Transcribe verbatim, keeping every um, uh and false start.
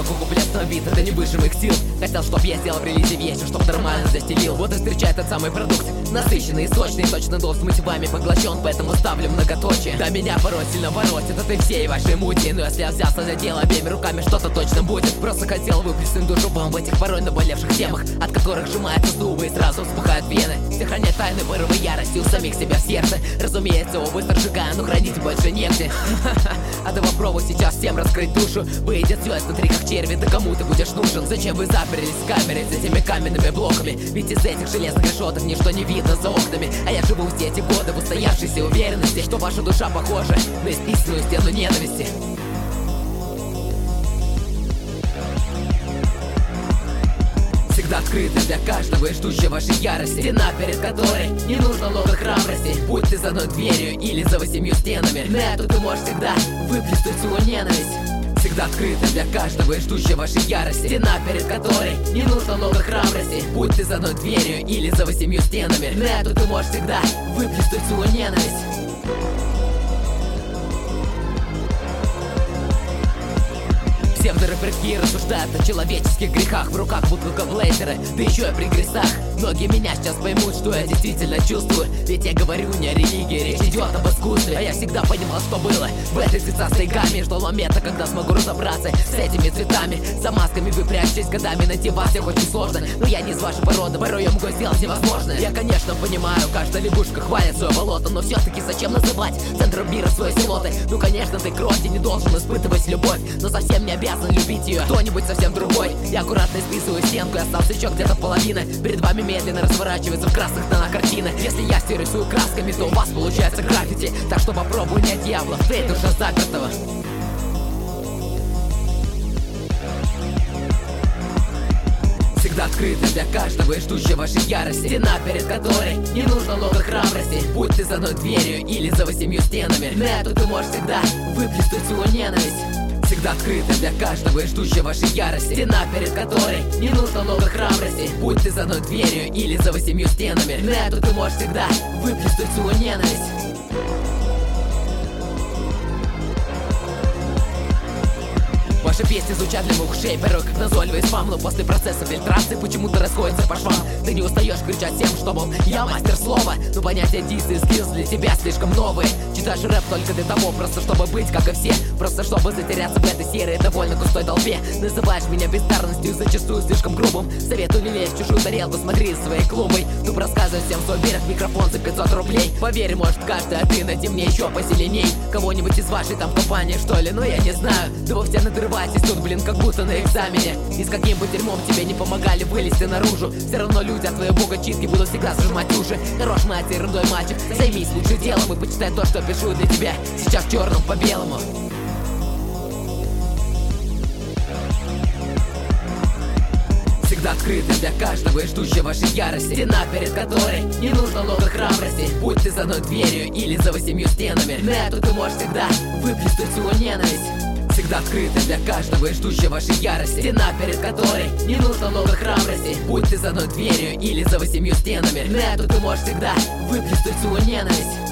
порог куплетного бита, это не выше моих сил. Хотел, чтоб я сделал в релизе вечер, чтоб нормально застелил. Вот и встречает тот самый продукт, насыщенный и сочный. Точно должен быть вами поглощен, поэтому ставлю многоточие. Да меня порой сильно воротит от и всей вашей мути. Но если я взялся за дело обеими руками, что-то точно будет. Просто хотел выплеснуть душу вам в этих порой наболевших темах, от которых сжимаются зубы и сразу вспухают вены. Сохранять тайны порывы ярости у самих себя в сердце. Разумеется, его быстро сжигаю, но хранить больше негде. А ты попробуй сейчас всем раскрыть душу. Выйдет все изнутри как черви, да кому ты будешь нужен? Зачем вы заперлись в камере за этими каменными блоками? Ведь из этих железных решеток ничто не видно за окнами. А я живу все эти годы в устоявшейся уверенности, что ваша душа похожа на исписанную стену ненависти. Всегда открыта для каждого и ждущая вашей ярости. Стена, перед которой не нужно много храбрости. Будь ты за одной дверью или за восемью стенами, на эту ты можешь всегда выплеснуть свою ненависть. Всегда открыта для каждого и ждущая вашей ярости. Стена, перед которой не нужно много храбрости. Будь ты за одной дверью или за восемью стенами, на эту ты можешь всегда выплеснуть свою ненависть. Псевдорэперки рассуждают о человеческих грехах, в руках бутылка блейзера, да еще и при гресах. Многие меня сейчас поймут, что я действительно чувствую, ведь я говорю не о религии, речь идет об искусстве. А я всегда понимал, что было в этой цветастой гамме. Ждал момента, когда смогу разобраться с этими цветами. За масками вы прячетесь годами, найти вас всех очень сложно. Но я не из вашей породы, порой я могу сделать невозможное. Я, конечно, понимаю, каждая лягушка хвалит свое болото, но все-таки зачем называть центром мира своей силоты? Ну конечно, ты кровь, и не должен испытывать любовь, но совсем не обязан любить ее кто-нибудь совсем другой. Я аккуратно списываю стенку, и остался еще где-то половина. Перед вами медленно разворачивается в красных тонах картина. Если я стираю рисую красками, то у вас получается граффити. Так что попробуй не от дьявола, встреть душа запертого. Всегда открыта для каждого и ждущая вашей ярости. Стена, перед которой не нужно много храбрости. Будь ты за одной дверью или за восемью стенами, на эту ты можешь всегда выплеснуть свою ненависть. Всегда открыта для каждого и ждущая вашей ярости. Стена, перед которой не нужно много храбрости. Будь ты за одной дверью или за восемью стенами, на эту ты можешь всегда выплеснуть свою ненависть. Ваши песни звучат для моих ушей порой как назойливый спам, но после процесса фильтрации почему-то расходятся по швам. Ты не устаешь кричать всем, что мол, я мастер слова, но понятия дис и скилls для тебя слишком новые. Читаешь рэп только для того, просто чтобы быть как и все, просто чтобы затеряться в этой серой довольно густой толпе. Называешь меня бездарностью, зачастую слишком грубым. Советую не лезть в чужую тарелку, смотри за своей клумбой. Тут рассказывай всем свой берег, микрофон за пятьсот рублей. Поверь, может каждый, а ты найди мне еще посильней кого-нибудь из вашей там компании, что ли, но я не знаю. Да вы все надрываетесь тут, блин, как будто на экзамене. И с каким бы дерьмом тебе не помогали вылезти наружу, все равно люди от твоей богочистки будут всегда зажимать уши. Хорош мать и ерундой, мальчик, займись лучше делом и почитай то, что пишу для тебя сейчас черным по белому. Всегда открыта для каждого и ждущая вашей ярости. Стена, перед которой не нужно много храбрости. Будь ты за одной дверью или за восемью стенами, на эту ты можешь всегда выплеснуть свою ненависть. Всегда открыта для каждого и ждущая вашей ярости. Стена, перед которой не нужно много храбрости. Будь ты за одной дверью или за восемью стенами, на эту ты можешь всегда выплеснуть свою ненависть.